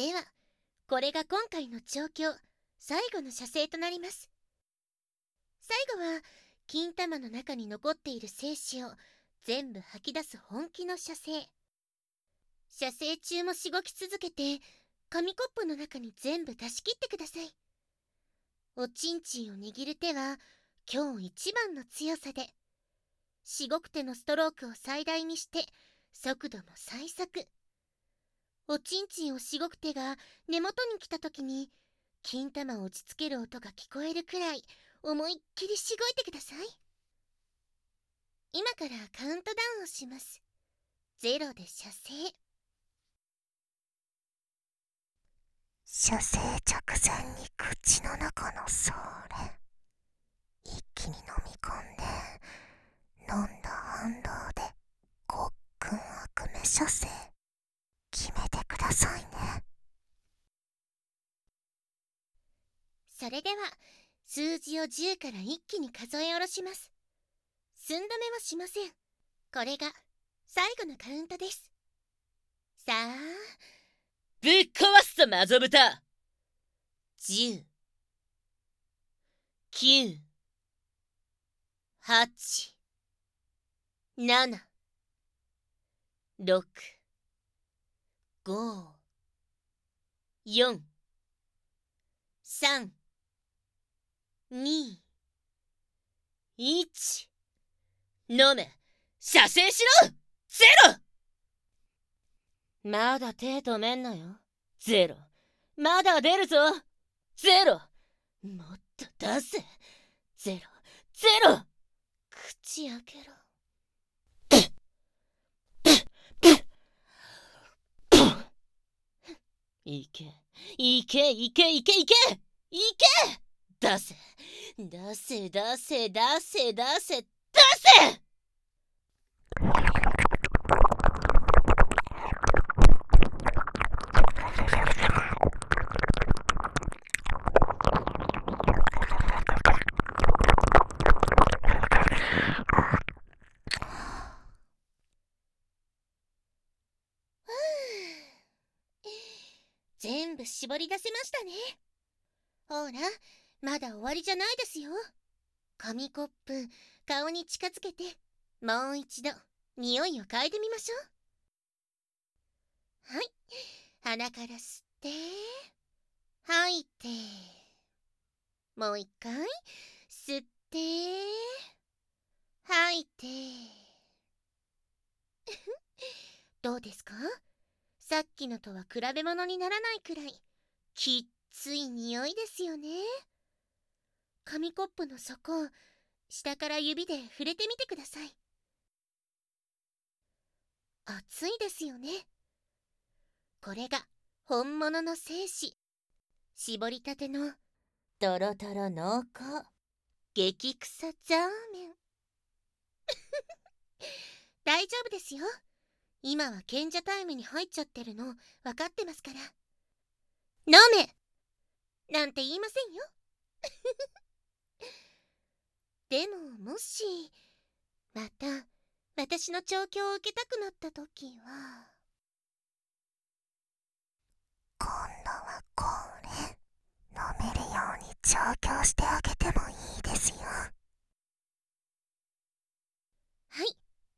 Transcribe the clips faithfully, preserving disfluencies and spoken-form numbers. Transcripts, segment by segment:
ではこれが今回の調教最後の射精となります。最後は金玉の中に残っている精子を全部吐き出す本気の射精。射精中もしごき続けて紙コップの中に全部出し切ってください。おちんちんを握る手は今日一番の強さで、しごく手のストロークを最大にして速度も最速。おちんちんをしごく手が根元に来た時に金玉を打ちつける音が聞こえるくらい思いっきりしごいてください。今からカウントダウンをします。ゼロで射精。 射精直前に口の中のそれ一気に飲み込んで、飲んだ反動でごっくん悪目射精決めてくださいね。 それでは数字をじゅうから一気に数え下ろします。寸止めはしません。これが最後のカウントです。さあ、 ぶっ壊すぞマゾブタ。 じゅう、きゅう、はち、なな、ろく、ご、よん、さん、に、いち。 飲め、射精しろ。ゼロ。まだ手止めんなよ。ゼロ。まだ出るぞ。ゼロ。もっと出せ。ゼロ。ゼロ。 口開けろ。 いけ、いけ、いけ、いけ、いけ、いけ。出せ、出せ、出せ、出せ、出せ、出せ。 全部絞り出せましたね。ほら、まだ終わりじゃないですよ。紙コップ、顔に近づけて、もう一度、匂いを嗅いでみましょう。はい。鼻から吸って、吐いて。もう一回、吸って、吐いて。どうですか？さっきのとは比べ物にならないくらい、きっつい匂いですよね。紙コップの底を下から指で触れてみてください。熱いですよね。これが本物の精子。絞りたてのトロトロ濃厚激臭ザーメン。大丈夫ですよ。今は賢者タイムに入っちゃってるの分かってますから。飲めなんて言いませんよ。でももしまた私の調教を受けたくなった時は、 今度はこれ飲めるように調教してあげてもいいですよ。 はい。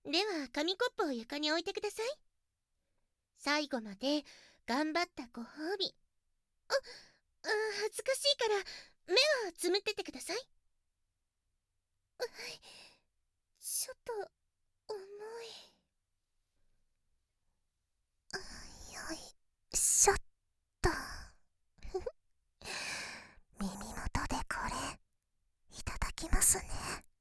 では紙コップを床に置いてください。最後まで頑張ったご褒美。あ、あ恥ずかしいから目はつむっててください。ちょっと重い。 よいしょっと。耳元でこれいただきますね。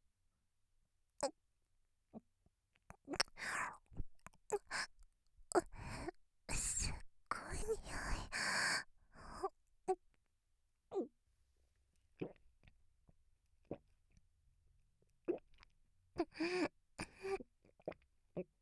すっごい匂い。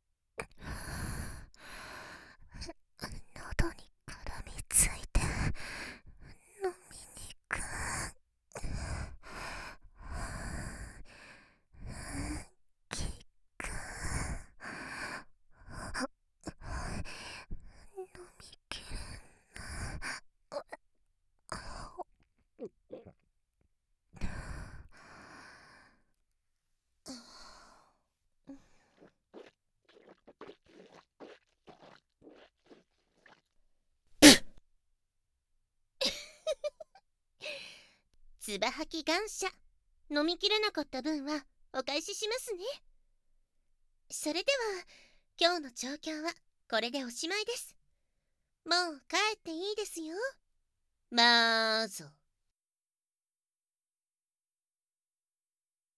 つば吐き感謝。飲みきれなかった分はお返ししますね。それでは今日の調教はこれでおしまいです。もう帰っていいですよ。 まーぞ。